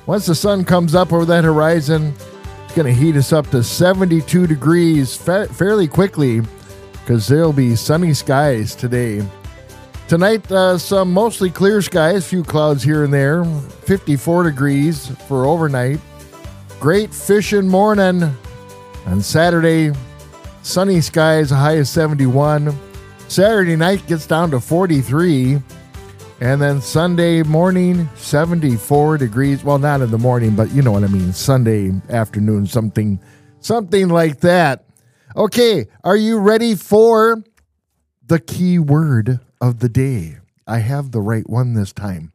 Once the sun comes up over that horizon, it's going to heat us up to 72 degrees fairly quickly because there'll be sunny skies today. Tonight, some mostly clear skies, few clouds here and there, 54 degrees for overnight. Great fishing morning. On Saturday, sunny skies, a high of 71. Saturday night gets down to 43. And then Sunday morning, 74 degrees. Well, not in the morning, but you know what I mean. Sunday afternoon, something like that. Okay, are you ready for the key word of the day? I have the right one this time.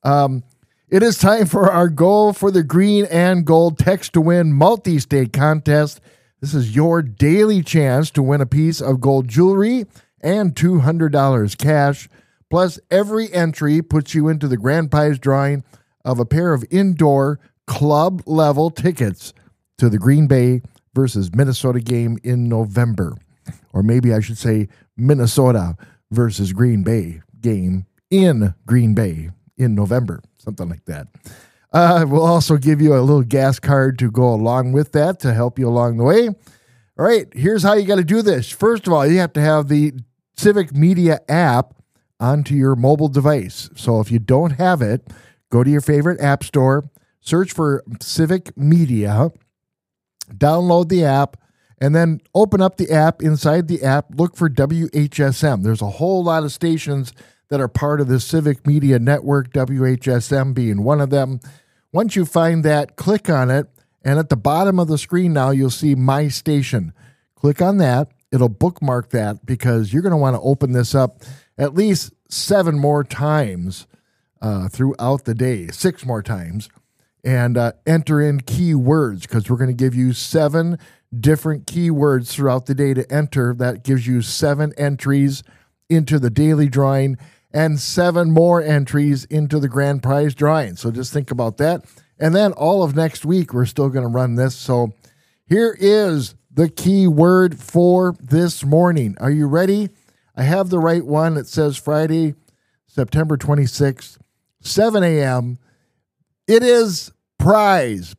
It is time for our Go for the Green and Gold Text to Win multi-state contest. This is your daily chance to win a piece of gold jewelry and $200 cash. Plus, every entry puts you into the grand prize drawing of a pair of indoor club-level tickets to the Green Bay versus Minnesota game in November. Or maybe I should say Minnesota versus Green Bay game in Green Bay in November. Something like that. We'll also give you a little gas card to go along with that to help you along the way. All right, here's how you got to do this. First of all, you have to have the Civic Media app onto your mobile device. So if you don't have it, go to your favorite app store, search for Civic Media, download the app, and then open up the app. Inside the app, look for WHSM. There's a whole lot of stations that are part of the Civic Media Network, WHSM being one of them. Once you find that, click on it, and at the bottom of the screen now, you'll see My Station. Click on that. It'll bookmark that because you're going to want to open this up at least 7 more times throughout the day, 6 more times, and enter in keywords because we're going to give you 7 different keywords throughout the day to enter. That gives you 7 entries into the daily drawing and 7 more entries into the grand prize drawing. So just think about that. And then all of next week, we're still going to run this. So here is the keyword for this morning. Are you ready? I have the right one. It says Friday, September 26th, 7 a.m. It is prize,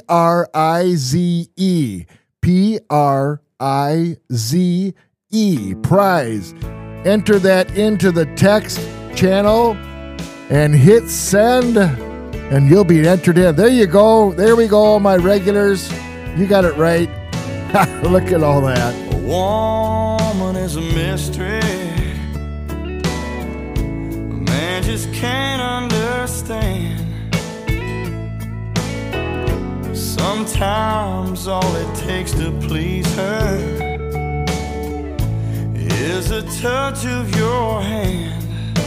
P-R-I-Z-E, P-R-I-Z-E, prize. Enter that into the text channel and hit send, and you'll be entered in. There you go. There we go, my regulars. You got it right. Look at all that. A woman is a mystery. A man just can't understand. Sometimes all it takes to please her is a touch of your hand.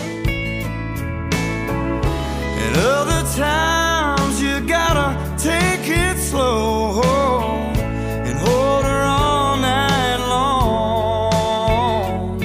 And other times you gotta take it slow and hold her all night long.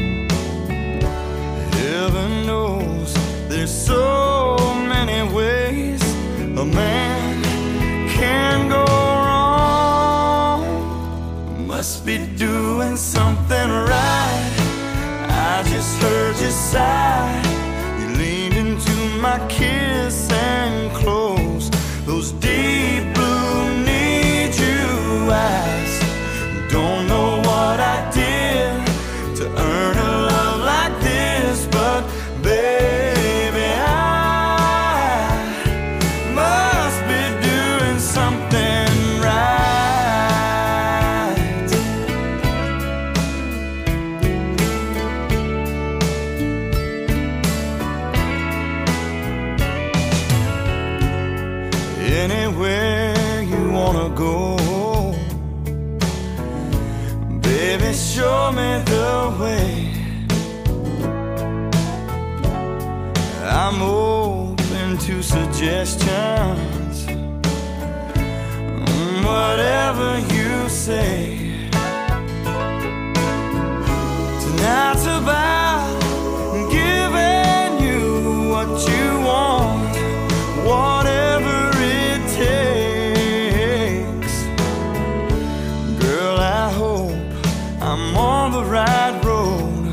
Heaven knows there's so many ways a man can go wrong. Must be doing something right. I just heard you sigh. You leaned into my kiss and closed those deep blue need you eyes. Don't know what I did to earn a love like this, but baby, I must be doing something right. Anywhere you wanna go, baby, show me the way. I'm open to suggestions, whatever you say. Tonight's about giving you what you want, whatever it takes. Girl, I hope I'm on the right road,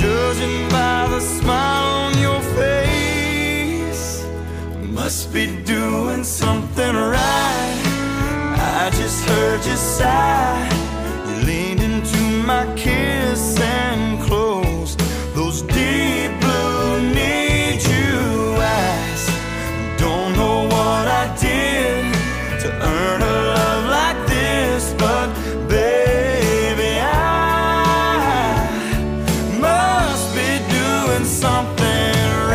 judging by the smile on your face. Must be doing doing something right. I just heard you sigh. You leaned into my kiss and closed those deep blue need you eyes. Don't know what I did to earn a love like this, but baby, I must be doing something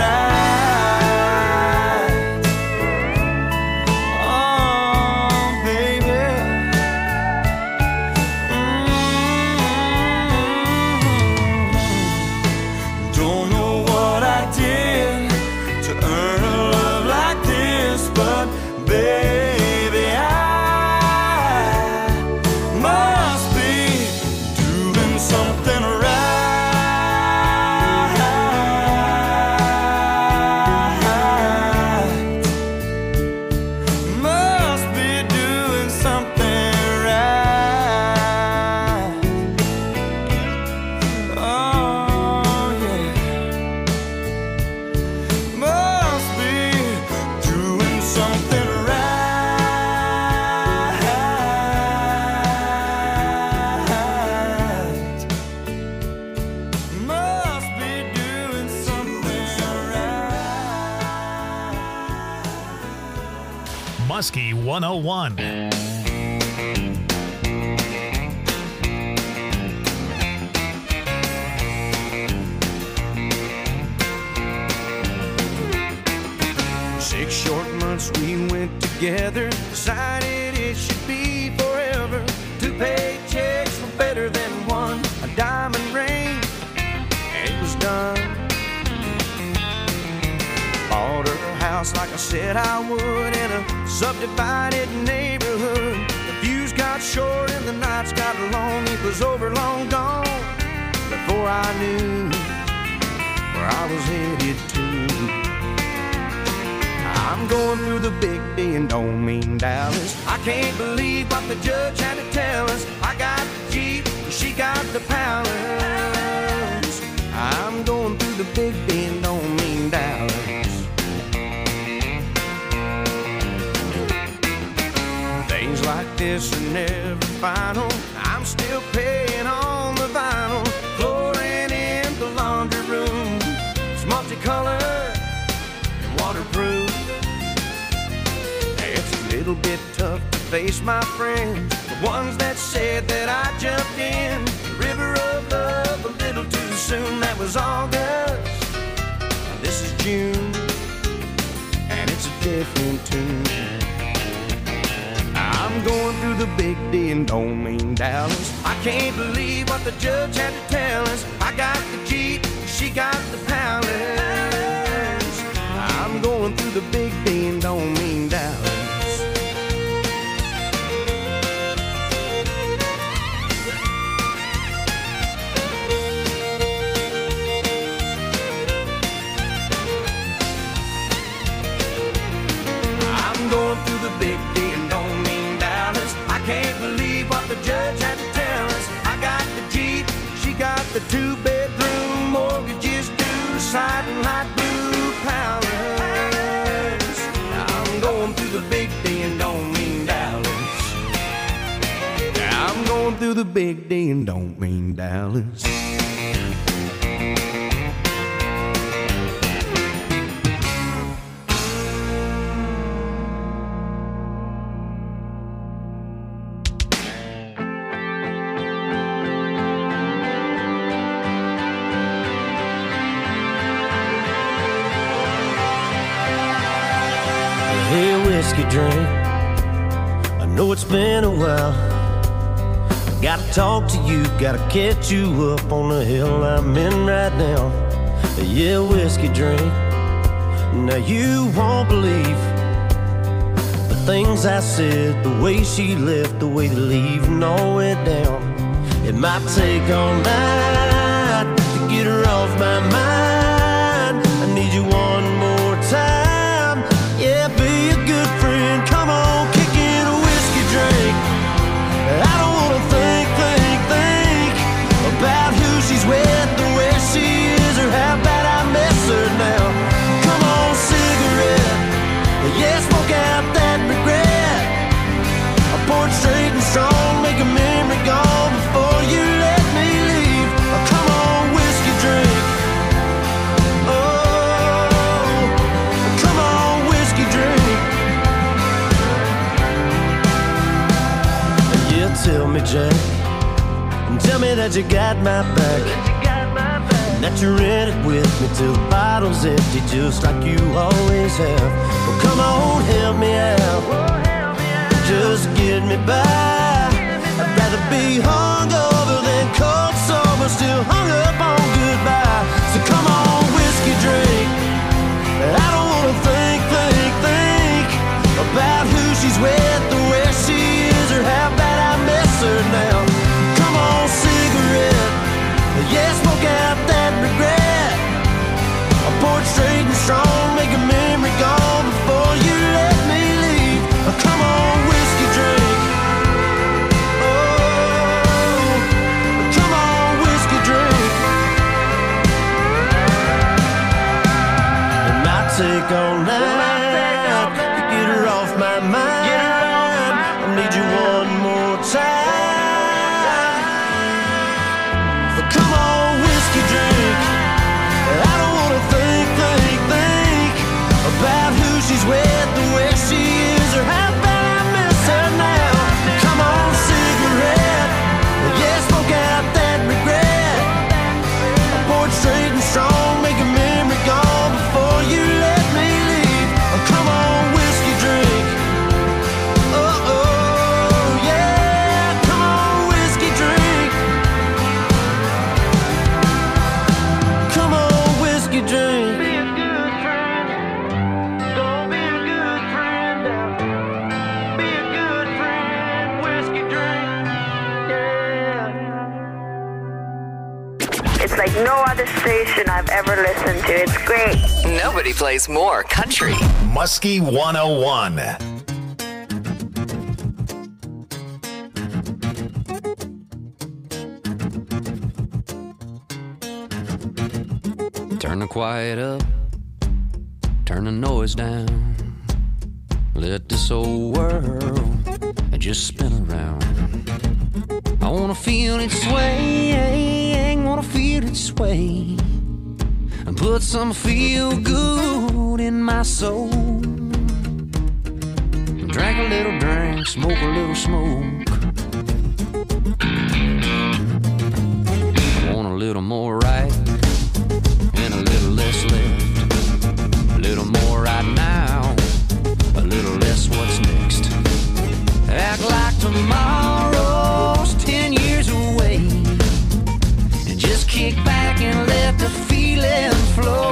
right. Oh, baby. Don't know what I did to earn a love like this, but baby, I must be doing something right. Must be doing something right. Oh, yeah. Must be doing something right. Must be doing something right. Muskie 101. Six short months we went together, decided it should be forever. 2 paychecks were better than one, a diamond ring, and it was done. Bought her a house like I said I would in a subdivided neighborhood. The views got short and the nights got long. It was over, long gone, before I knew where I was headed to. I'm going through the big D and don't mean Dallas. I can't believe what the judge had to tell us. I got the Jeep, she got the palace. I'm going through the big D and don't mean Dallas. Things like this are never final. I'm still paying on the vinyl. Flooring in the laundry room, it's multicolored and waterproof. It's a little bit tough to face my friends, the ones that said that I jumped in the river of love a little too soon. That was August, now this is June, and it's a different tune. I'm going through the big D and don't mean Dallas. I can't believe what the judge had to tell us. I got the Jeep, she got the palace. I'm going through the big D and don't mean Dallas. I'm going through the big D and don't mean Dallas. I can't believe what the judge had to tell us. I got the Jeep, she got the 2-bedroom, mortgages due, siding light blue palace. I'm going through the big D and don't mean Dallas. I'm going through the big D and don't mean Dallas. Hey, whiskey drink, I know it's been a while. Gotta talk to you, gotta catch you up on the hill I'm in right now. Yeah, whiskey drink, now you won't believe the things I said, the way she left, the way the leaving all went down. It might take all night to get her off my mind. I need you one more time. Yeah, be a good friend. Come on, kick in a whiskey drink. I don't wanna think about who she's with, or where she is, or how bad I miss her now. Come on, cigarette. Yeah, smoke out. Jack, and tell me that you got my back, that you're in it with me till the bottle's empty, just like you always have. Well, come on, help me out, just get me by. I'd rather be hungover than cold sober, still hung up on goodbye. So come on, whiskey drink. I don't wanna think about who she's with or where she is or how bad I miss her now. Come on, cigarette, yeah, smoke out that regret. I pour it straight and strong, make a memory gone before you let me leave. Come on, whiskey drink. Oh, come on, whiskey drink. It might take all night to get her off my mind. I need you one more time. But come on, whiskey drink. I don't wanna think about who she's with or where she is or how bad I miss her now. Come on, cigarette, yeah, smoke out that regret. I pour it straight and strong, make a memory gone before you let me leave. Come on, whiskey drink. Oh, oh, yeah, come on, whiskey drink. Come on, whiskey drink. Be a good friend. Don't be a good friend now. Be a good friend, whiskey drink. Yeah. It's like no other station I've ever listened to. It's great. Nobody plays more country. Muskie 101. Turn the quiet up, turn the noise down. Let this old world just spin around. I wanna feel it sway, wanna feel it sway, and put some feel good in my soul. Drink a little drink, smoke a little smoke. I want a little more right and a little less left. A little more right now, a little less what's next. Act like tomorrow's 10 years away, and just kick back and let the feeling flow.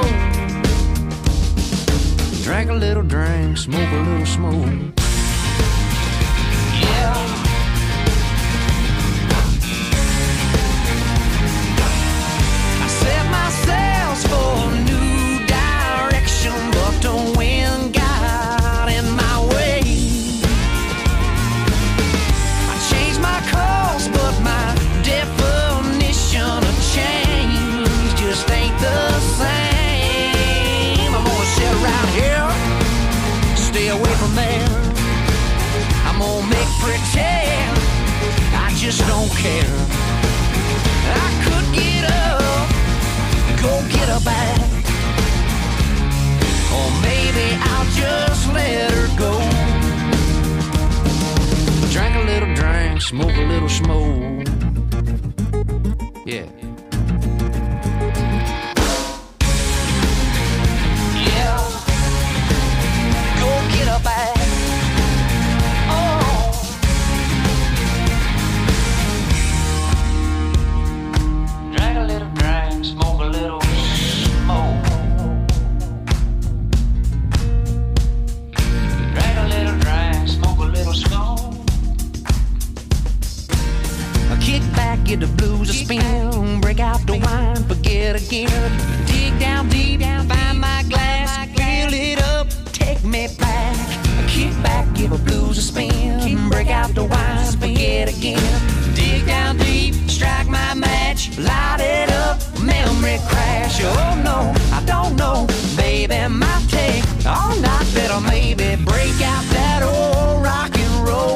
Drink a little drink, smoke a little smoke. Yeah. I set my sails for a new direction, but the wind got in my way. I changed my course, but my definition of change just ain't the same. I'm gonna sit around here, stay away from there. I'm gonna make pretend I just don't care. I could get up, go get her back, or maybe I'll just let her go. Drink a little drink, smoke a little smoke. Yeah. Yeah. Go get her back. Oh. Drink a little drink, smoke a little smoke. Drink a little drink, smoke a little smoke. I kick back, get the blues a spin, break out the wine, forget again. Dig down deep, find my glass, fill it up, take me back. I kick back, give the blues a spin, break out the wine, forget again. Dig down deep, strike my match, light it up, memory crash. Oh no, I don't know, baby, might take all night, better maybe break out that old rock and roll.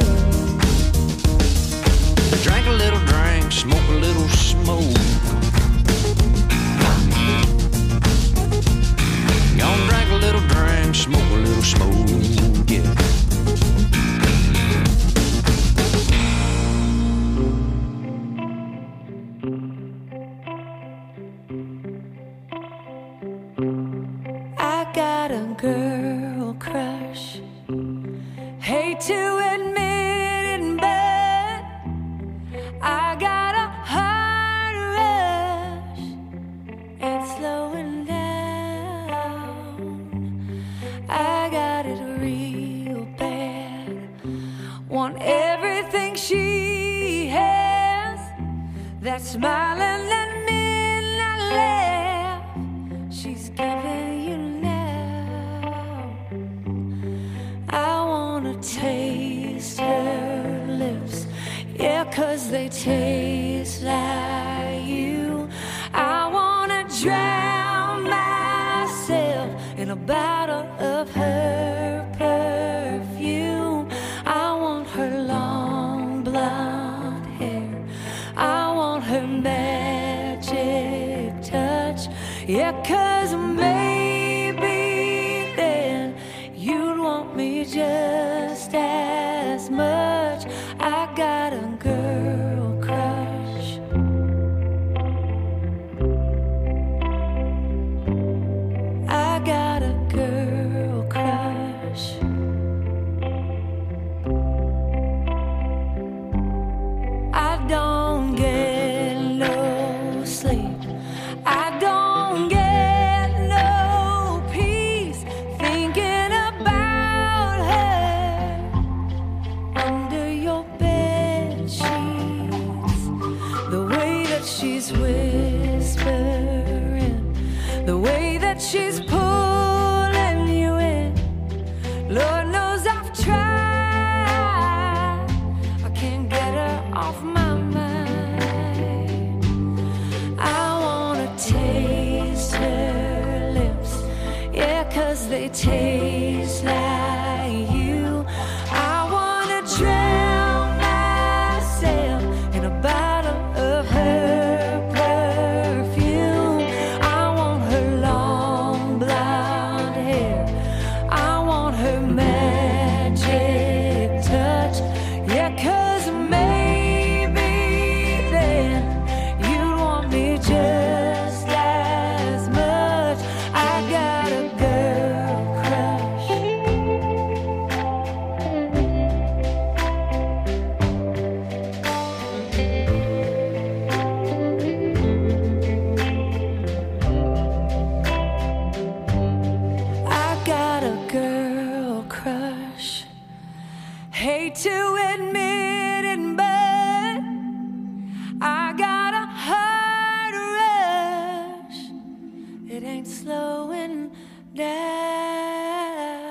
Drink a little drink, smoke a little smoke. Gonna drink a little drink, smoke a little smoke, yeah. to admit it, but I got a heart rush. Ain't slowing down. I got it real bad. Want everything she has. That smiling, that midnight laugh she's giving you now. I wanna taste her lips, yeah, 'cause they taste like you. I wanna drown myself in a bottle of her perfume. I want her long blonde hair, I want her magic touch, yeah, 'cause maybe then you'd want me just as much. I got a girl crush. I got a girl crush. I don't get no sleep. I don't get no peace thinking about her under your bed sheets. The way that she's whispering, the way that she's pulling you in. Lord knows I've tried. I can't get her off my mind. I wanna taste her lips, yeah, 'cause they taste like you. I wanna drown myself in a bottle of her perfume. I want her long blonde hair, I want her magic touch, yeah, 'cause maybe then you'd want me just as much. I got a girl crush. I got a girl crush. Hate to admit it, but I got a heart rush. It ain't slowing down.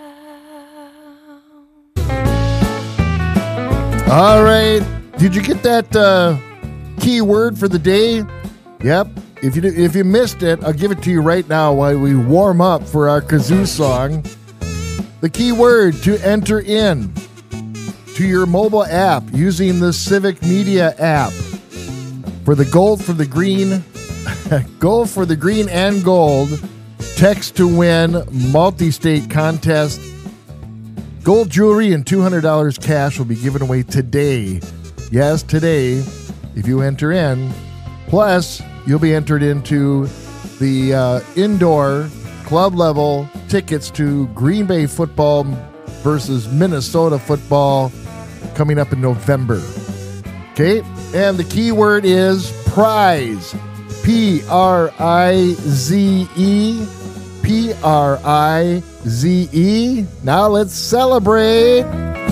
All right. Did you get that key word for the day? Yep. If you missed it, I'll give it to you right now while we warm up for our kazoo song. The key word to enter in to your mobile app using the Civic Media app for the gold, for the green, gold for the green and gold, text to win, multi-state contest. Gold jewelry and $200 cash will be given away today. Yes, today, if you enter in. Plus, you'll be entered into the indoor club level tickets to Green Bay football versus Minnesota football coming up in November. Okay, and the key word is prize. P-R-I-Z-E. P-R-I-Z-E. Now let's celebrate.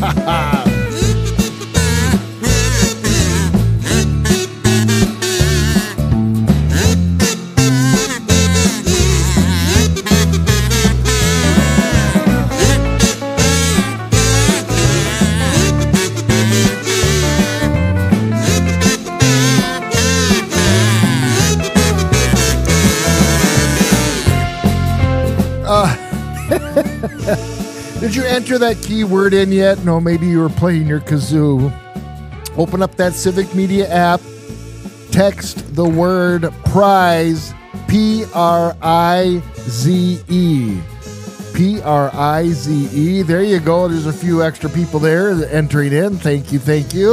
Did you enter that keyword in yet? No, maybe you were playing your kazoo. Open up that Civic Media app. Text the word prize, P-R-I-Z-E. P-R-I-Z-E. There you go. There's a few extra people there entering in. Thank you.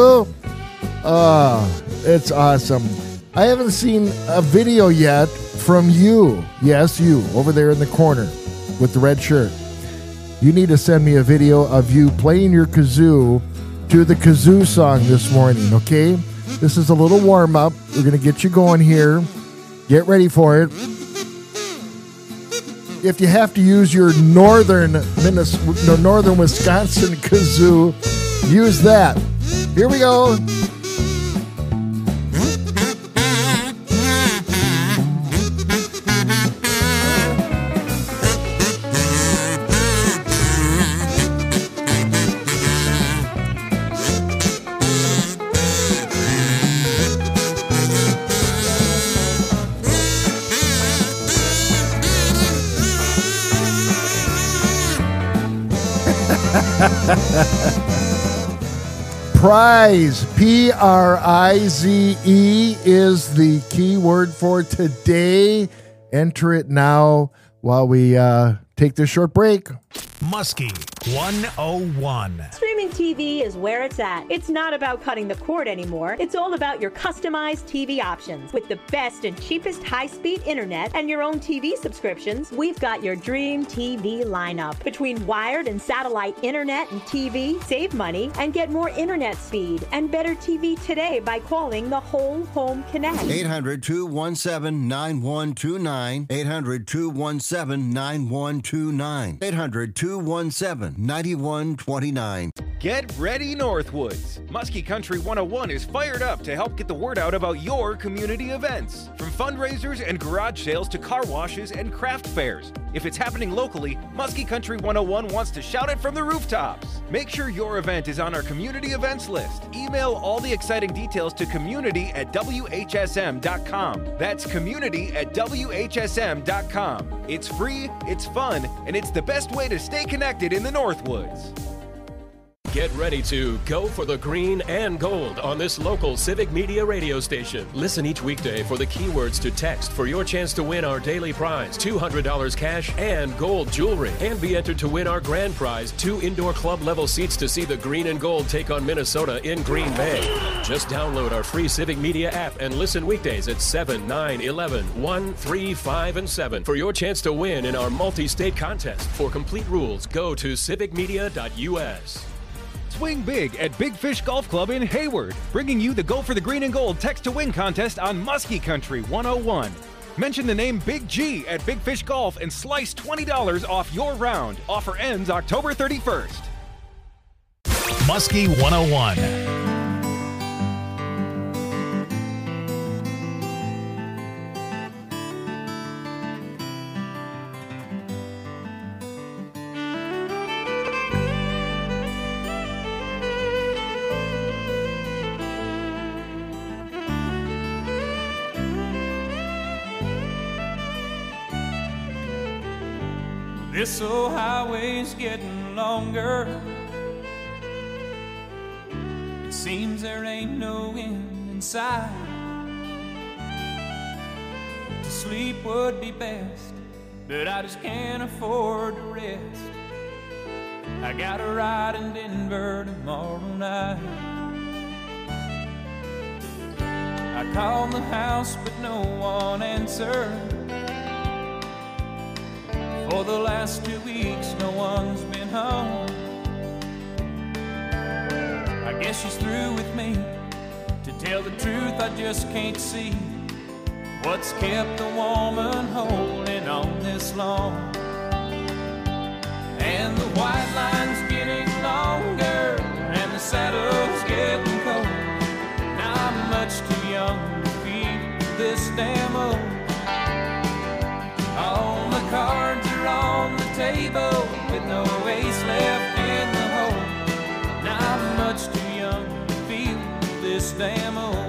It's awesome. I haven't seen a video yet from you. Yes, you, over there in the corner with the red shirt. you need to send me a video of you playing your kazoo to the kazoo song this morning, okay? This is a little warm-up. We're going to get you going here. Get ready for it. If you have to use your northern Wisconsin kazoo, use that. Here we go. Prize, P-R-I-Z-E, is the key word for today. Enter it now while we take this short break. Muskie 101. Streaming TV is where it's at. It's not about cutting the cord anymore. It's all about your customized TV options. With the best and cheapest high-speed internet and your own TV subscriptions, we've got your dream TV lineup. Between wired and satellite internet and TV, save money and get more internet speed and better TV today by calling the Whole Home Connect. 800-217-9129. 800-217-9129. 800-217-9129. Get ready, Northwoods. Muskie Country 101 is fired up to help get the word out about your community events. From fundraisers and garage sales to car washes and craft fairs. If it's happening locally, Muskie Country 101 wants to shout it from the rooftops. Make sure your event is on our community events list. Email all the exciting details to community@whsm.com. That's community@whsm.com. It's free, it's fun, and it's the best way to stay connected in the Northwoods. Get ready to go for the green and gold on this local Civic Media radio station. Listen each weekday for the keywords to text for your chance to win our daily prize, $200 cash and gold jewelry. And be entered to win our grand prize, 2 indoor club level seats to see the green and gold take on Minnesota in Green Bay. Just download our free Civic Media app and listen weekdays at 7, 9, 11, 1, 3, 5, and 7 for your chance to win in our multi-state contest. For complete rules, go to civicmedia.us. Swing big at Big Fish Golf Club in Hayward, bringing you the Go for the Green and Gold Text to Win contest on Muskie Country 101. Mention the name Big G at Big Fish Golf and slice $20 off your round. Offer ends October 31st. Muskie 101. This old highway's getting longer. It seems there ain't no end in sight. To sleep would be best, but I just can't afford to rest. I got a ride in Denver tomorrow night. I called the house, but no one answered. For the last 2 weeks, no one's been home. I guess she's through with me. To tell the truth, I just can't see what's kept a woman holding on this long. And the white line's getting longer, and the saddle's getting cold. Now I'm much too young to feel this damn old. All the cards are on the table with no ace left in the hole. Now I'm much too young to feel this damn old.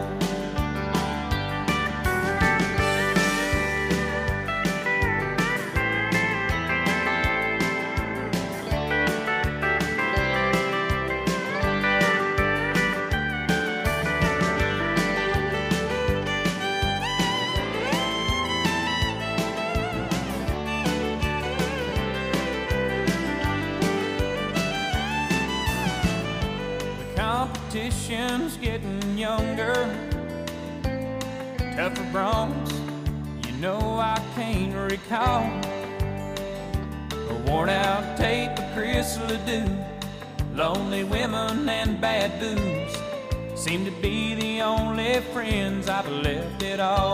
Competition's getting younger, tougher broncs, you know I can't recall a worn out tape of Chris Ledoux. Lonely women and bad booze seem to be the only friends I've left at all.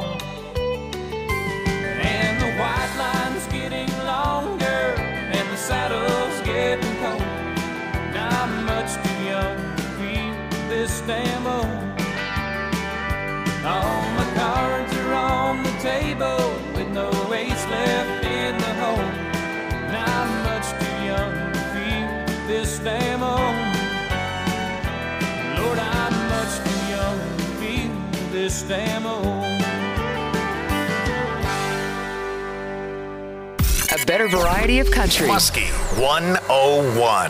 And the white line's getting longer and the saddle's getting cold. I'm much too young to feel this damn old. All my cards are on the table with no ace left in the hole. And I'm much too young to feel this damn old. Lord, I'm much too young to feel this damn old. A better variety of country. Muskie 101.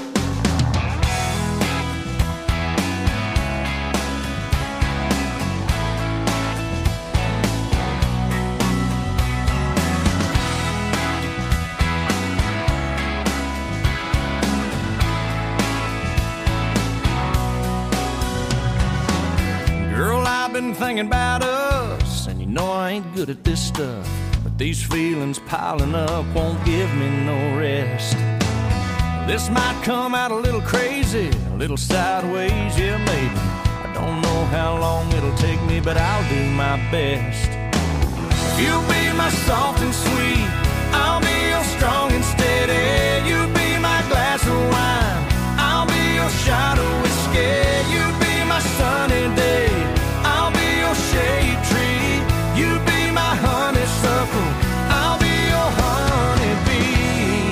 Girl, I've been thinking about us, and you know I ain't good at this stuff. But these feelings piling up won't give me no rest. This might come out a little crazy, a little sideways, yeah, maybe. I don't know how long it'll take me, but I'll do my best. You'll be my soft and sweet, I'll be your strong and steady. You'll be my glass of wine, I'll be your shot of whiskey. You'll be my sunny day, I'll be your shade tree. You'll be my honeysuckle, I'll be your honeybee.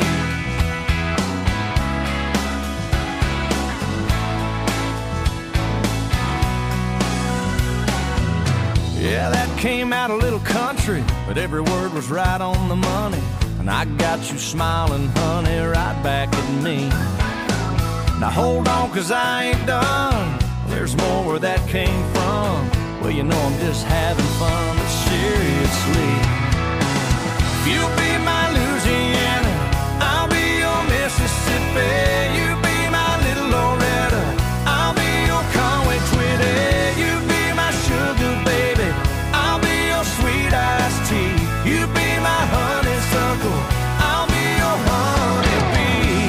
Yeah, that came out a little country, but every word was right on the money. And I got you smiling, honey, right back at me. Now hold on, 'cause I ain't done. There's more where that came from. Well, you know I'm just having fun, but seriously. You'll be my Louisiana, I'll be your Mississippi. You'll be my little Loretta, I'll be your Conway Twitty. You'll be my sugar baby, I'll be your sweet iced tea. You'll be my honeysuckle, I'll be your honeybee.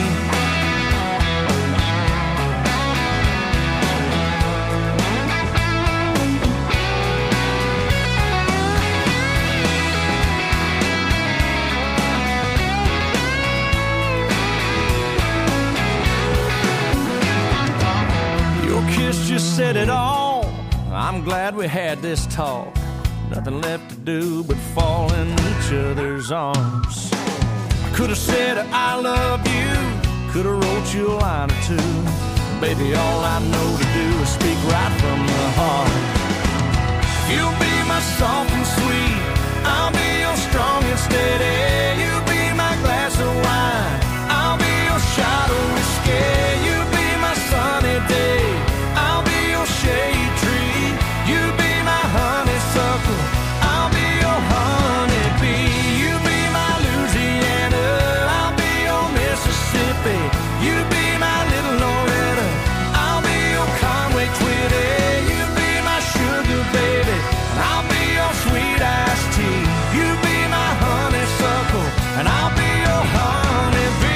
Your kiss just said it all. I'm glad we had this talk. Nothing left to do but fall in each other's arms. I could have said I love you, could have wrote you a line or two. Baby, all I know to do is speak right from the heart. You'll be my soft and sweet, I'll be your strong and steady. You'll be my glass of wine, I'll be your shot of whiskey. You'll be my sunny day, I'll be your shade tree. You'll be my honeysuckle, I'll be your honeybee. You'll be my Louisiana, I'll be your Mississippi. You'll be my little Loretta, I'll be your Conway Twitty. You'll be my sugar baby, and I'll be your sweet iced tea. You'll be my honeysuckle, and I'll be your honeybee.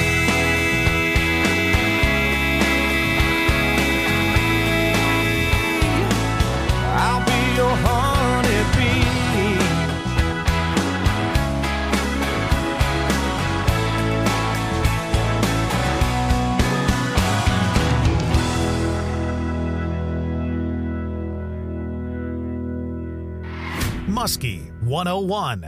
I'll be your honeybee. Muskie 101.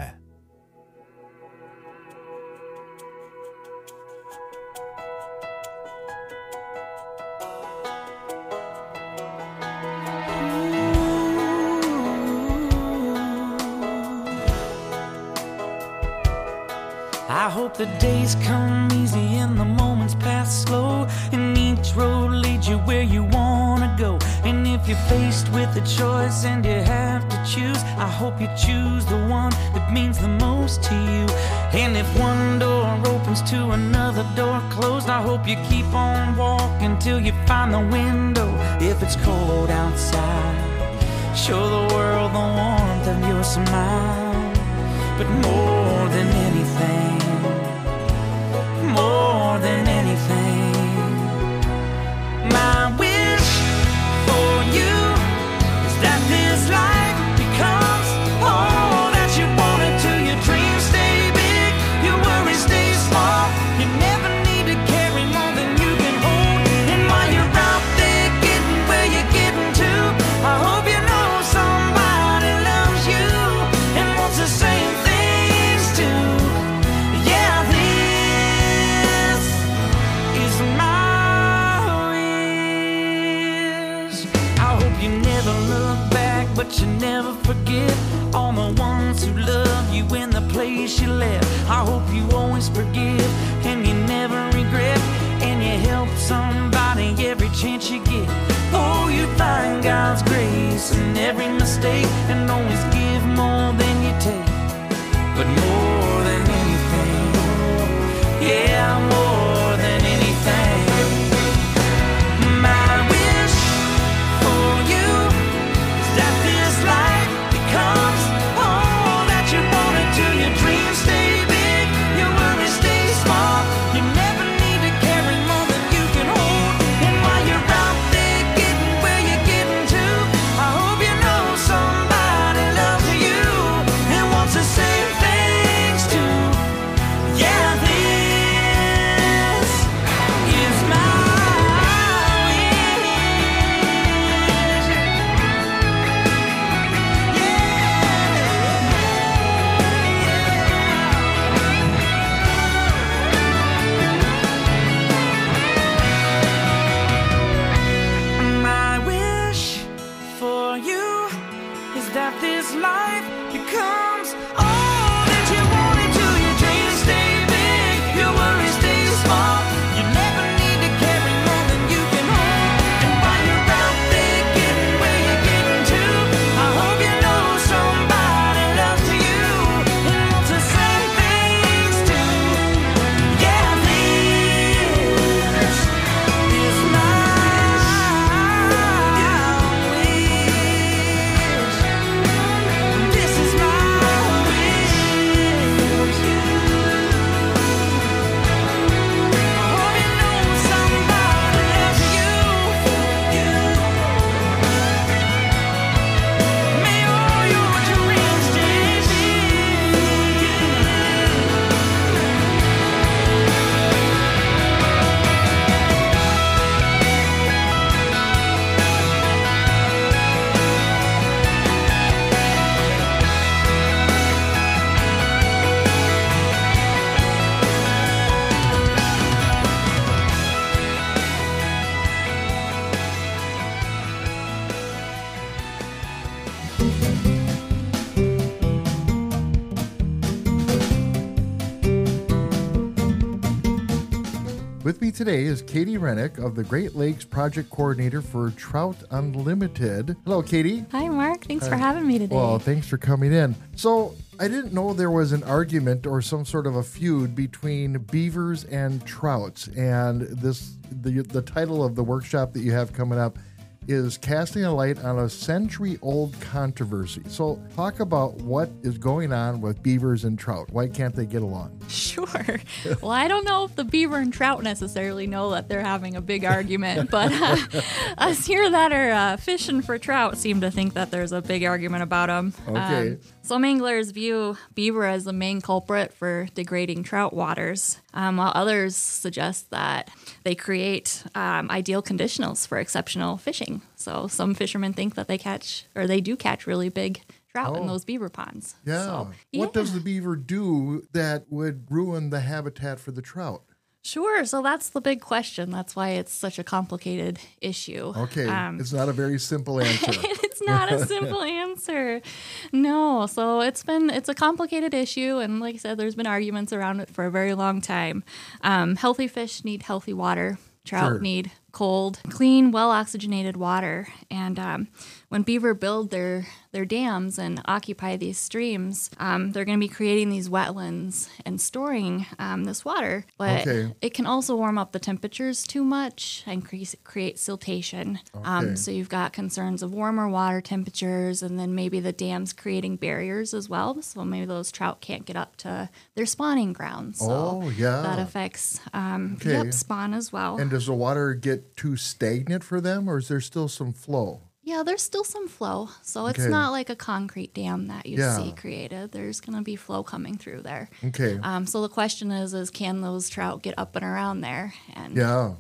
I hope the days come easy and the moments pass slow, and each road leads you where you wanna go. And if you're faced with a choice and you have to choose, I hope you choose the one that means the most to you. And if one door opens to another door closed, I hope you keep on walking till you find the window. If it's cold outside, show the world the warmth of your smile. But more than anything, forget all the ones who love you in the place you left. I hope you always forgive and you never regret, and you help somebody every chance you get. Oh, you find God's grace in every mistake and always give more than you take. But more than anything, yeah, more than anything, my wish for you is that this life becomes all that you want it to. Your dreams stay big, your worries stay small. You never need to carry more than you can hold. And while you're out there getting where you're getting to, I hope you know somebody loves you and wants the same things too. Yeah, this is my My wish for you is that this life becomes all that you want it to. Your dreams stay big, your worries stay small. You never need to carry more than you can hold. And while you're out there getting where you're getting to, I hope you know somebody loves you and wants the same things too. Yeah, this is my This is my wish. I hope you know somebody loves you. May all your dreams stay With me today is Katie Rennick of the Great Lakes Project Coordinator for Trout Unlimited. Hello, Katie. Hi, Mark. Thanks for having me today. Well, thanks for coming in. So, I didn't know there was an argument or some sort of a feud between beavers and trouts. And the title of the workshop that you have coming up is Casting a Light on a Century-Old Controversy. So talk about what is going on with beavers and trout. Why can't they get along? Sure. Well, I don't know if the beaver and trout necessarily know that they're having a big argument, but us here that are fishing for trout seem to think that there's a big argument about them. Okay. Some anglers view beaver as the main culprit for degrading trout waters, while others suggest that they create ideal conditionals for exceptional fishing. So some fishermen think that they do catch really big trout in those beaver ponds. Yeah. So, What does the beaver do that would ruin the habitat for the trout? Sure. So that's the big question. That's why it's such a complicated issue. Okay. It's not a very simple answer. It's not a simple answer. No. So it's a complicated issue. And like I said, there's been arguments around it for a very long time. Healthy fish need healthy water. Trout need cold, clean, well-oxygenated water. And when beaver build their dams and occupy these streams, they're going to be creating these wetlands and storing this water. But it can also warm up the temperatures too much and create siltation. So you've got concerns of warmer water temperatures, and then maybe the dams creating barriers as well. So maybe those trout can't get up to their spawning grounds. So that affects spawn as well. And does the water get too stagnant for them, or is there still some flow? Yeah, there's still some flow. So it's not like a concrete dam that you see created. There's going to be flow coming through there. Okay. So the question is can those trout get up and around there? And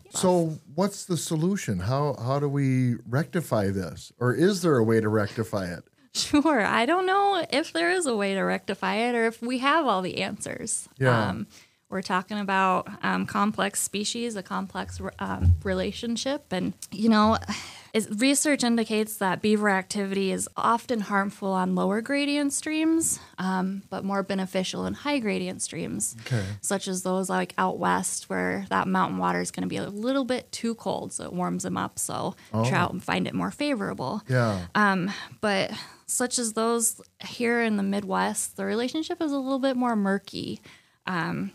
So what's the solution? How do we rectify this? Or is there a way to rectify it? Sure. I don't know if there is a way to rectify it or if we have all the answers. Yeah. We're talking about complex species, a complex relationship. And, Research indicates that beaver activity is often harmful on lower gradient streams, but more beneficial in high gradient streams, such as those like out west where that mountain water is going to be a little bit too cold, so it warms them up, so trout find it more favorable. But such as those here in the Midwest, the relationship is a little bit more murky. And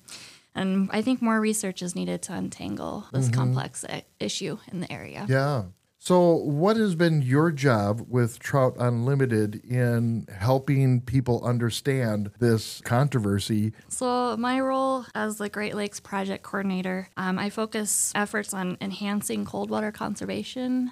I think more research is needed to untangle this complex issue in the area. Yeah. So what has been your job with Trout Unlimited in helping people understand this controversy? So my role as the Great Lakes Project Coordinator, I focus efforts on enhancing cold water conservation,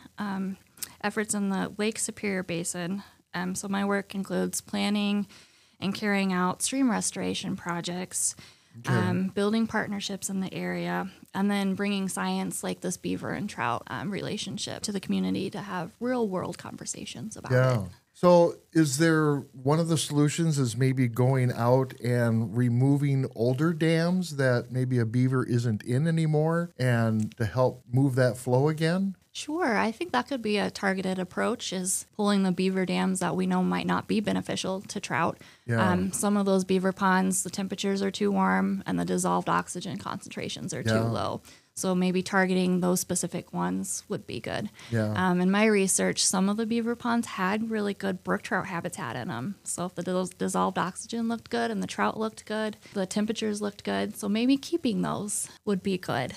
efforts in the Lake Superior Basin. So my work includes planning and carrying out stream restoration projects, building partnerships in the area, and then bringing science like this beaver and trout relationship to the community to have real-world conversations about it. So is there one of the solutions is maybe going out and removing older dams that maybe a beaver isn't in anymore and to help move that flow again? Sure. I think that could be a targeted approach, is pulling the beaver dams that we know might not be beneficial to trout. Some of those beaver ponds, the temperatures are too warm and the dissolved oxygen concentrations are too low. So maybe targeting those specific ones would be good. In my research, some of the beaver ponds had really good brook trout habitat in them. So if the dissolved oxygen looked good and the trout looked good, the temperatures looked good, so maybe keeping those would be good.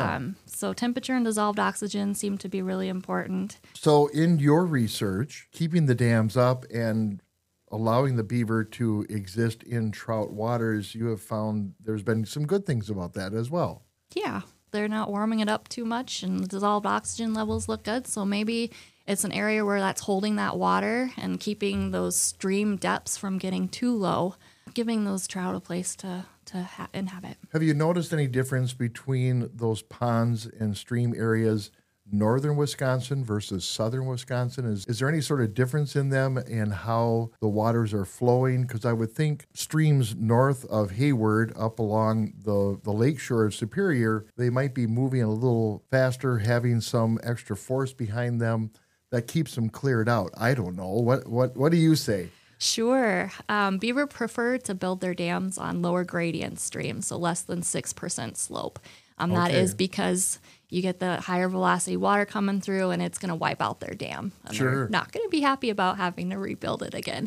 So temperature and dissolved oxygen seem to be really important. So in your research, keeping the dams up and allowing the beaver to exist in trout waters, you have found there's been some good things about that as well. Yeah. They're not warming it up too much and the dissolved oxygen levels look good. So maybe it's an area where that's holding that water and keeping those stream depths from getting too low, giving those trout a place to inhabit. Have you noticed any difference between those ponds and stream areas, northern Wisconsin versus southern Wisconsin? Is there any sort of difference in them and how the waters are flowing? Because I would think streams north of Hayward up along the lakeshore of Superior, they might be moving a little faster, having some extra force behind them that keeps them cleared out. I don't know. What do you say? Sure. Beaver prefer to build their dams on lower gradient streams, so less than 6% slope. That is because you get the higher velocity water coming through and it's going to wipe out their dam. And they're not going to be happy about having to rebuild it again.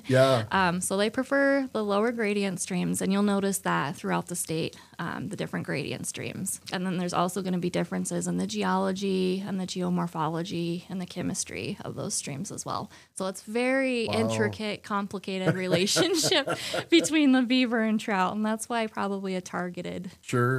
So they prefer the lower gradient streams, and you'll notice that throughout the state, the different gradient streams. And then there's also going to be differences in the geology and the geomorphology and the chemistry of those streams as well. So it's very intricate, complicated relationship between the beaver and trout, and that's why probably a targeted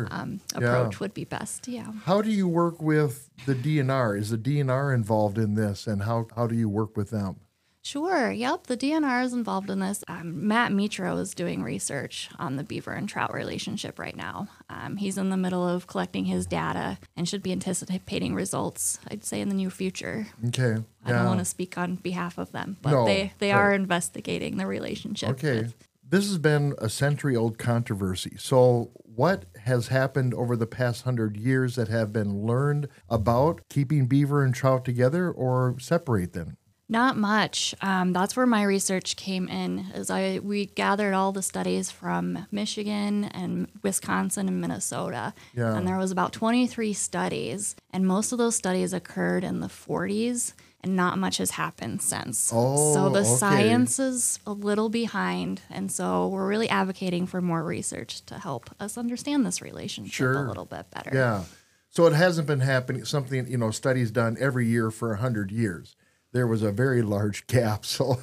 approach would be best. How do you work with the DNR? Is the DNR involved in this, and how do you work with them? Sure. Yep. The DNR is involved in this. Matt Mitro is doing research on the beaver and trout relationship right now. He's in the middle of collecting his data and should be anticipating results, I'd say, in the near future. Okay. I don't want to speak on behalf of them, but they are investigating the relationship. Okay. This has been a century-old controversy. So what has happened over the past 100 years that have been learned about keeping beaver and trout together or separate them? Not much. That's where my research came in. We gathered all the studies from Michigan and Wisconsin and Minnesota. And there was about 23 studies, and most of those studies occurred in the 40s. And not much has happened since. So the science is a little behind. And so we're really advocating for more research to help us understand this relationship a little bit better. So it hasn't been happening, something, studies done every year for 100 years. There was a very large gap. So,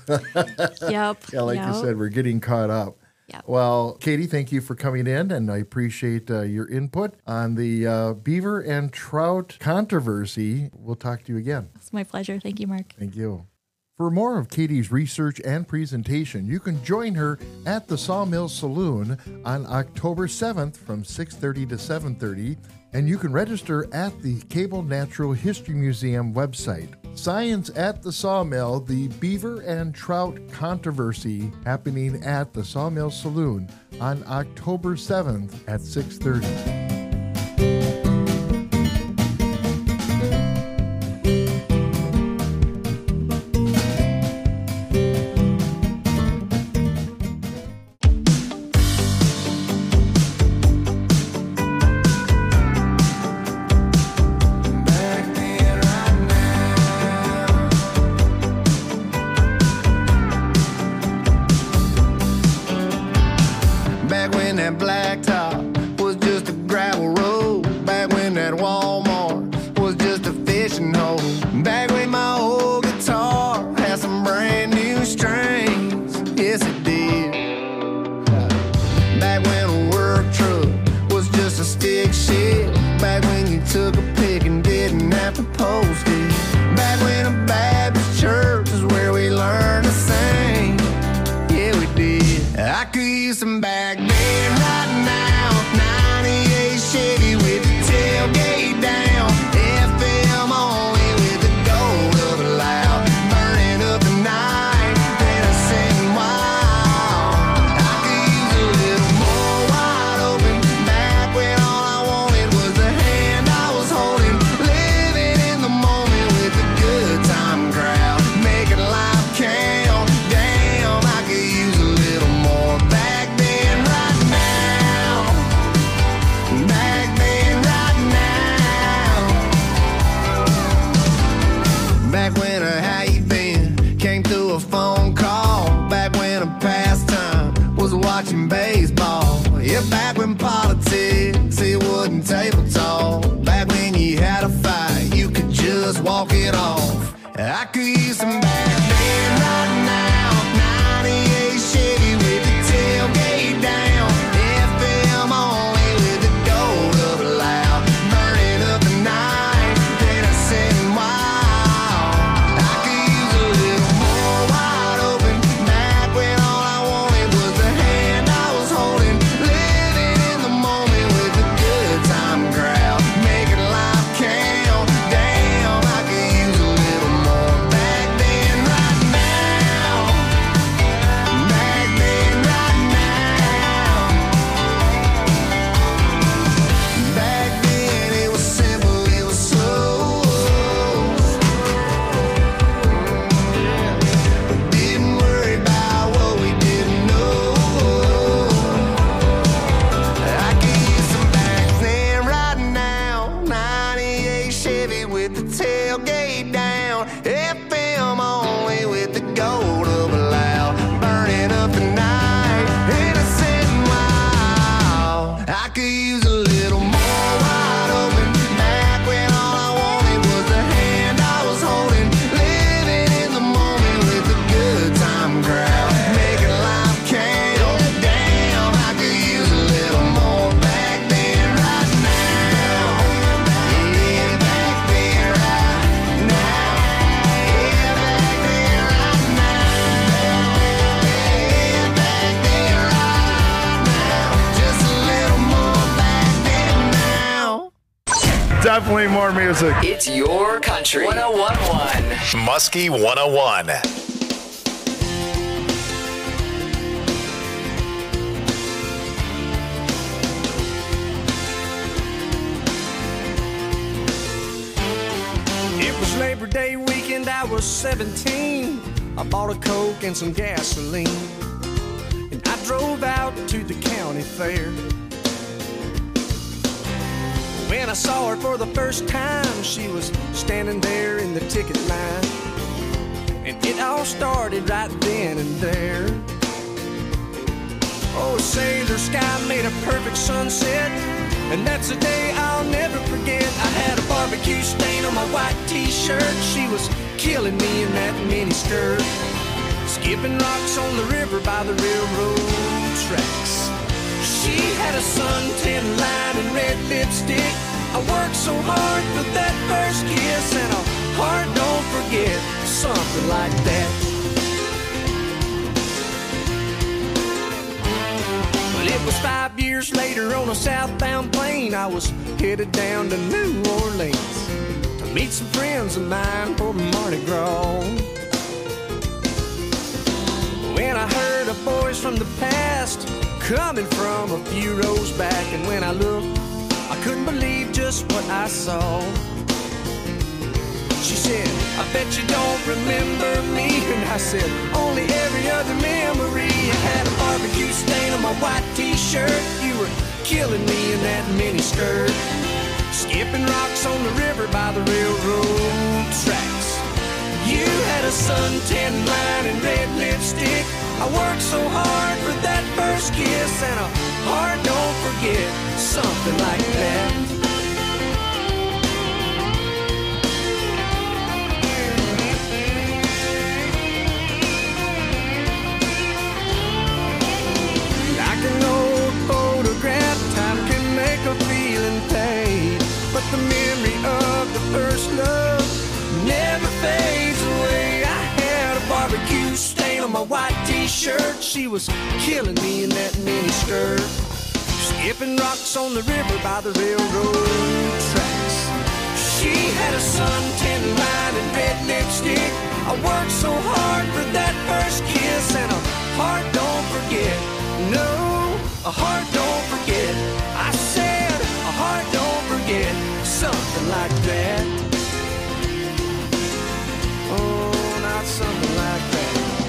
like you said, we're getting caught up. Well, Katie, thank you for coming in, and I appreciate your input on the beaver and trout controversy. We'll talk to you again. It's my pleasure. Thank you, Mark. Thank you. For more of Katie's research and presentation, you can join her at the Sawmill Saloon on October 7th from 6:30 to 7:30, and you can register at the Cable Natural History Museum website. Science at the Sawmill, the beaver and trout controversy, happening at the Sawmill Saloon on October 7th at 6:30. at the posted. Back when a Baptist church is where we learned to sing. Yeah, we did. I could use some back then right now. 98 Chevy with the tailgate down. FM only with the gold of a loud. Burning up the night, then I sing wild. I could use a little more wide open. Back when all I wanted was the hand I was holding. Living in the moment with the good time crowd. Making life count. Damn, I could use a little more back then right now. Back then right now. Back when a how you been came through a phone call. Back when a pastime was watching baseball. Yeah, back when politics, it wasn't table talk. Back when you had a fight, you could just walk it off. I could use some back then right now. 98 Chevy with the tailgate down. FM only with the gold of a loud. Burning up the night, then I sing wild. I could use a little more wide open. Back when all I wanted was the hand I was holding. Living in the moment with the good time crowd. Making life count. Damn, I could use a little more back then right now. Back then right now. Back then it was simple, it was slow. Didn't worry about what we didn't know. I could use some back then right now. 98 Chevy with the tailgate down. FM only with the gold of a loud. Burning up the night, innocent and wild. I could use a little more wide open. Back when all I wanted was the hand I was holding. Living in the moment with the good time crowd. Making life count. Damn, I could use a little more back then right now. Yeah, back then right now. Yeah, back then right now. Yeah, back then right now. Just a little more back then now. Definitely more music. It's your country. 1011. Muskie 101. It was Labor Day weekend, I was 17. I bought a Coke and some gasoline, and I drove out to the county fair. When I saw her for the first time, she was standing there in the ticket line, and it all started right then and there. Oh, sailor sky made a perfect sunset, and that's a day I'll never forget. I had a barbecue stain on my white t-shirt. She was killing me in that mini skirt, skipping rocks on the river by the railroad tracks. She had a suntan line and red lipstick. I worked so hard for that first kiss, and a heart don't forget something like that. Well, it was 5 years later on a southbound plane. I was headed down to New Orleans to meet some friends of mine for Mardi Gras. When I heard of boys from the past coming from a few rows back, and when I looked, I couldn't believe just what I saw. She said, I bet you don't remember me. And I said, only every other memory. I had a barbecue stain on my white t-shirt. You were killing me in that mini skirt, skipping rocks on the river by the railroad tracks. You had a suntan line and red lipstick. I worked so hard for that first kiss, and a heart don't forget something like that. Like an old photograph, time can make a feeling fade, but the memory of the first love shirt. She was killing me in that mini skirt. Skipping rocks on the river by the railroad tracks. She had a suntan line and red lipstick. I worked so hard for that first kiss, and a heart don't forget. No, a heart don't forget. I said a heart don't forget. Something like that. Oh, not something like that.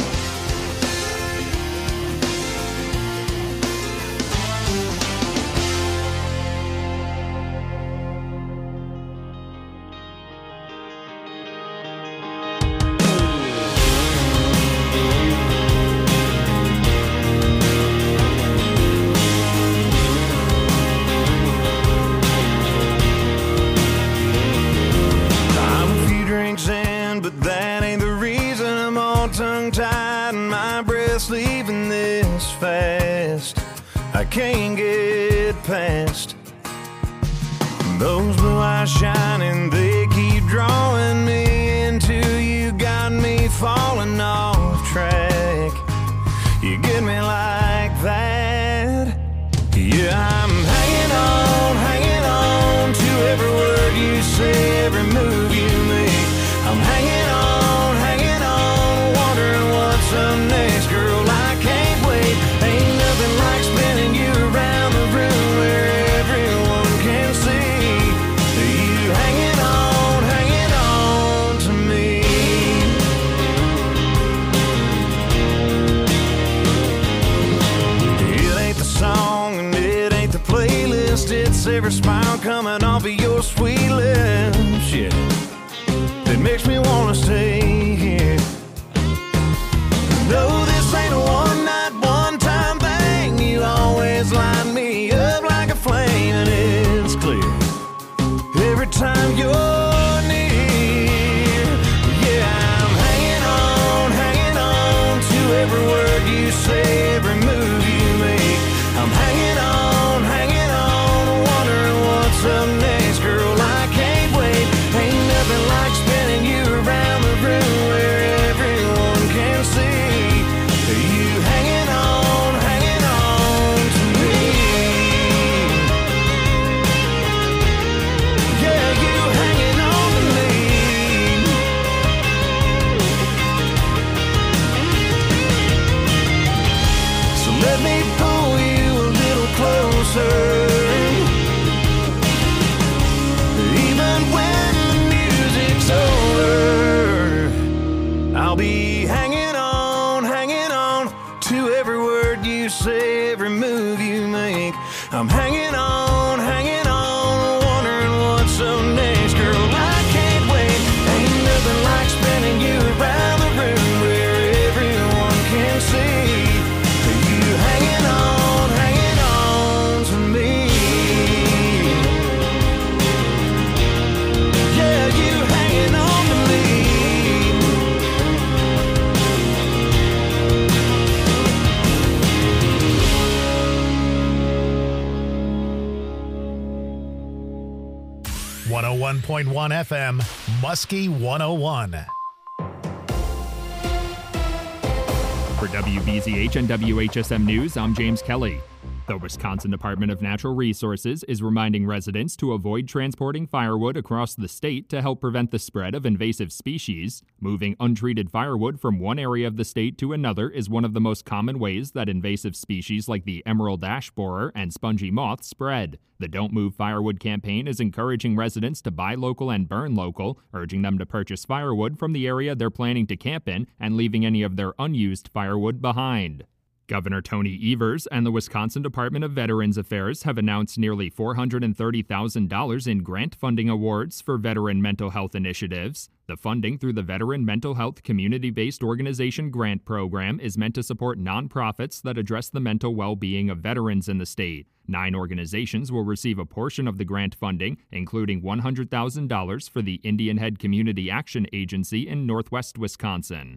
But that ain't the reason I'm all tongue-tied and my breath's leaving this fast. I can't get past those blue eyes shining. They keep drawing me into you. Got me falling off track. You get me like that. Yeah, I'm hanging on to every word you say, every move you make. I'm hanging on, wondering what's up next. Girl, I can't wait. Ain't nothing like spinning you around the room where everyone can see you hanging on to me. It ain't the song and it ain't the playlist. It's every smile coming off of your sweet lips. Yeah. It makes me wanna stay here. No, this ain't a one-night, one-time thing. You always light me up like a flame, and it's clear every time you're near. Yeah, I'm hanging on to every word you say, every move you make. I'm hanging on, wondering what's up next. Girl, I can't wait. Ain't nothing like spinning you around the room where everyone can see you hanging on to me. Yeah, you hanging on to me. So let me pull you a little closer. I'll be hanging on to every word you say, every move you make. I'm hanging on, wondering what's up next. Girl, I can't wait. Ain't nothing like spinning you around the room where everyone can see you hanging on to me. Yeah, you hanging on to me. 101.1 FM, Muskie 101. For WBZH and WHSM News, I'm James Kelly. The Wisconsin Department of Natural Resources is reminding residents to avoid transporting firewood across the state to help prevent the spread of invasive species. Moving untreated firewood from one area of the state to another is one of the most common ways that invasive species like the emerald ash borer and spongy moth spread. The Don't Move Firewood campaign is encouraging residents to buy local and burn local, urging them to purchase firewood from the area they're planning to camp in and leaving any of their unused firewood behind. Governor Tony Evers and the Wisconsin Department of Veterans Affairs have announced nearly $430,000 in grant funding awards for veteran mental health initiatives. The funding through the Veteran Mental Health Community-Based Organization Grant Program is meant to support nonprofits that address the mental well-being of veterans in the state. 9 organizations will receive a portion of the grant funding, including $100,000 for the Indian Head Community Action Agency in Northwest Wisconsin.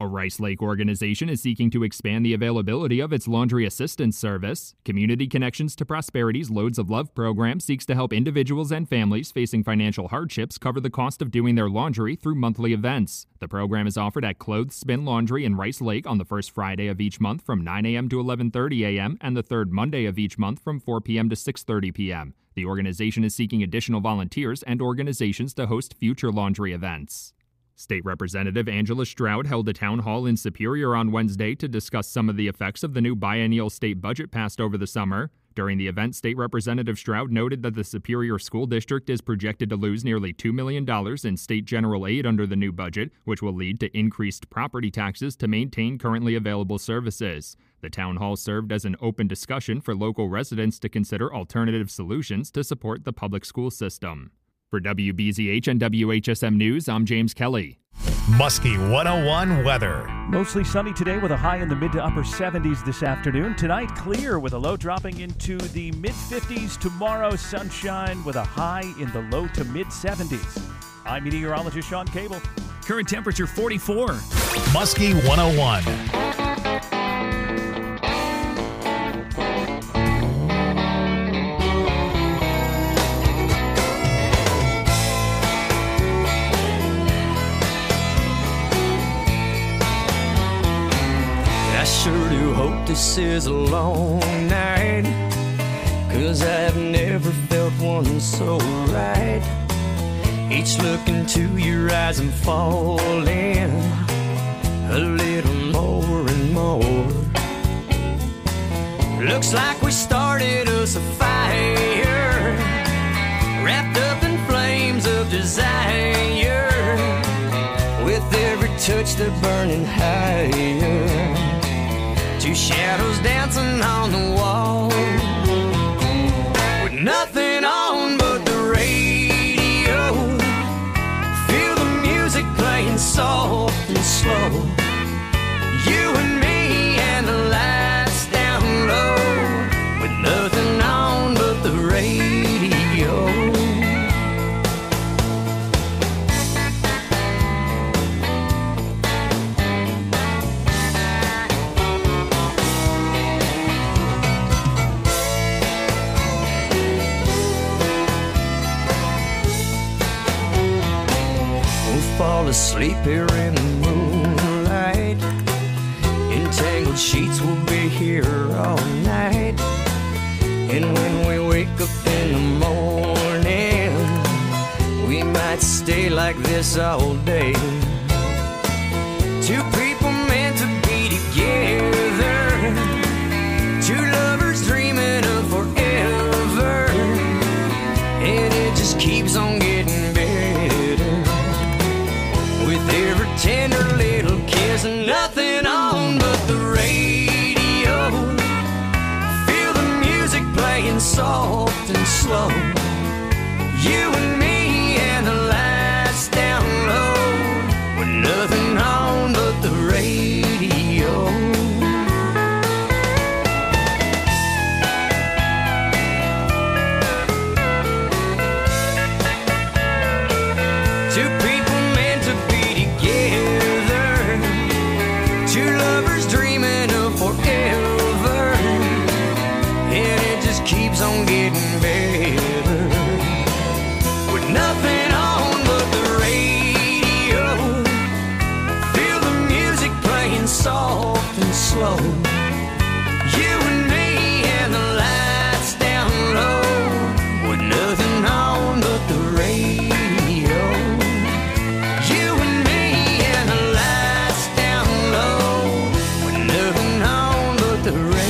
A Rice Lake organization is seeking to expand the availability of its laundry assistance service. Community Connections to Prosperity's Loads of Love program seeks to help individuals and families facing financial hardships cover the cost of doing their laundry through monthly events. The program is offered at Clothespin Laundry in Rice Lake on the first Friday of each month from 9 a.m. to 11:30 a.m. and the third Monday of each month from 4 p.m. to 6:30 p.m. The organization is seeking additional volunteers and organizations to host future laundry events. State Representative Angela Stroud held a town hall in Superior on Wednesday to discuss some of the effects of the new biennial state budget passed over the summer. During the event, State Representative Stroud noted that the Superior School District is projected to lose nearly $2 million in state general aid under the new budget, which will lead to increased property taxes to maintain currently available services. The town hall served as an open discussion for local residents to consider alternative solutions to support the public school system. For WBZH and WHSM News, I'm James Kelly. Muskie 101 weather. Mostly sunny today with a high in the mid to upper 70s this afternoon. Tonight, clear with a low dropping into the mid-50s. Tomorrow, sunshine with a high in the low to mid-70s. I'm meteorologist Sean Cable. Current temperature 44. Muskie 101. I sure do hope this is a long night, 'cause I've never felt one so right. Each look into your eyes I'm falling a little more and more. Looks like we started us a fire, wrapped up in flames of desire, with every touch they're burning higher. Two shadows dancing on the wall, with nothing on but the radio. Feel the music playing soft and slow. You and me and the lights down low, with nothing on but the radio. Fall asleep here in the moonlight. Entangled sheets will be here all night. And when we wake up in the morning, we might stay like this all day. Two people meant to be together, two lovers dreaming of forever, and it just keeps on getting better. With every tender little kiss and nothing on but the radio. Feel the music playing soft and slow. You and me and the lights down low, with nothing on but the radio. Keeps on getting better, with nothing on but the radio. Feel the music playing soft and slow. You and me and the lights down low, with nothing on but the radio. You and me and the lights down low, with nothing on but the radio.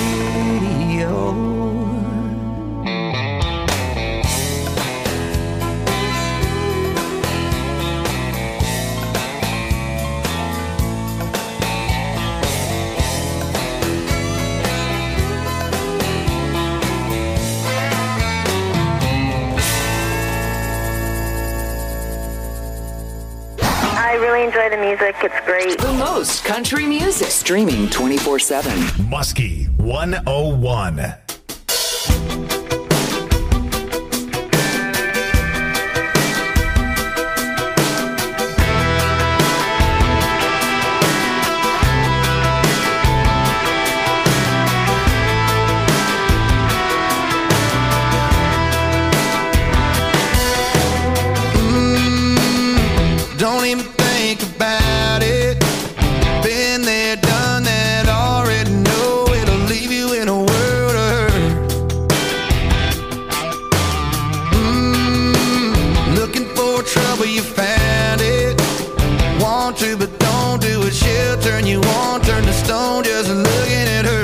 I really enjoy the music. It's great. The most country music. Streaming 24/7. Muskie 101. don't even think about it. Been there, done that, already know it'll leave you in a world of hurt. Looking for trouble, you found it. Want to, but don't do it. She'll turn you on, turn to stone, just looking at her.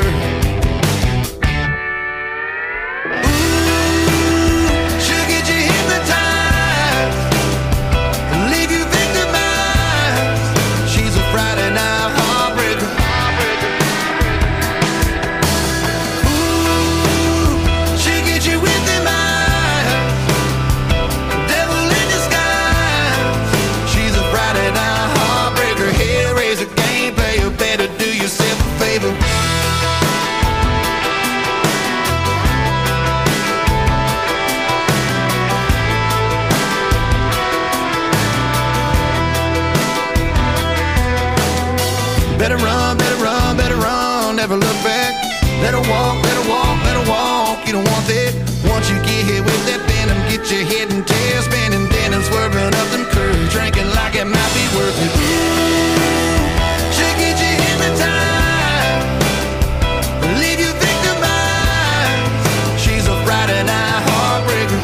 Better run, never look back. Let her walk, you don't want that. Once you get hit with that venom, get your head and tail spinning, then and swerving up them curves, drinking like it might be worth it. She'll get you hypnotized, leave you victimized. She's a Friday night heartbreaker.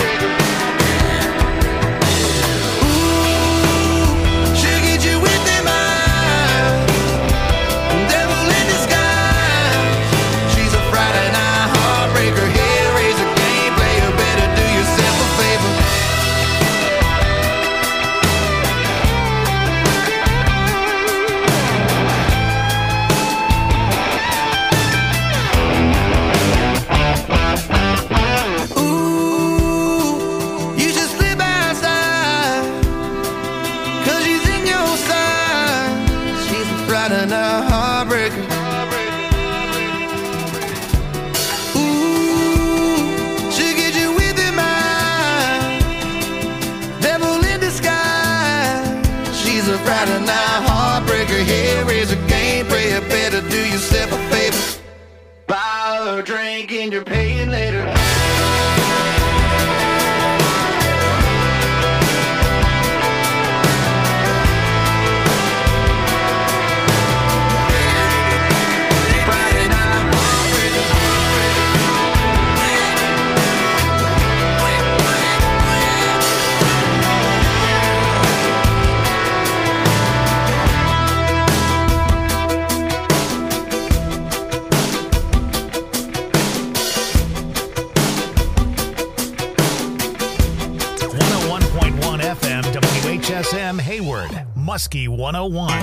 She'll get you with them eyes. Devil in disguise. She's a Friday night heartbreaker. Hellraiser game player. Better do yourself a favor. Ooh, you should slip outside, 'cause she's in your side. She's a Friday night heartbreaker. Ooh, she'll get you with her mind. Devil in disguise. She's a Friday night heartbreaker. Hellraiser game player. Better do yourself a favor. Buy her a drink and you're paying later. WHSM Hayward, Muskie 101.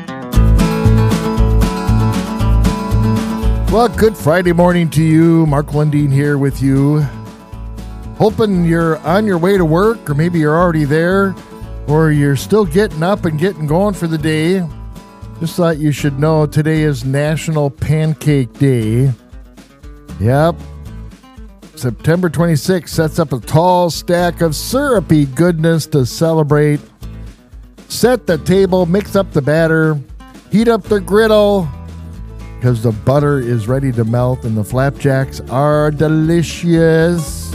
Well, good Friday morning to you. Mark Lundeen here with you. Hoping you're on your way to work, or maybe you're already there, or you're still getting up and getting going for the day. Just thought you should know today is National Pancake Day. Yep. September 26th sets up a tall stack of syrupy goodness to celebrate. Set the table, mix up the batter, heat up the griddle, because the butter is ready to melt and the flapjacks are delicious.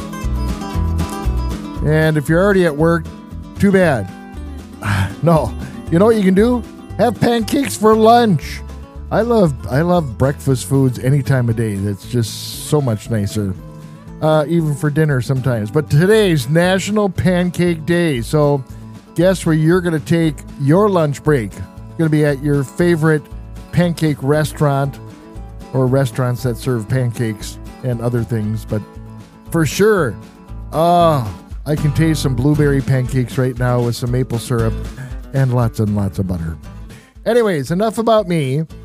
And if you're already at work, too bad. No, you know what you can do? Have pancakes for lunch. I love breakfast foods any time of day. That's just so much nicer. Even for dinner sometimes. But today's National Pancake Day. So guess where you're going to take your lunch break? You're going to be at your favorite pancake restaurant, or restaurants that serve pancakes and other things. But for sure, I can taste some blueberry pancakes right now with some maple syrup and lots of butter. Anyways, enough about me.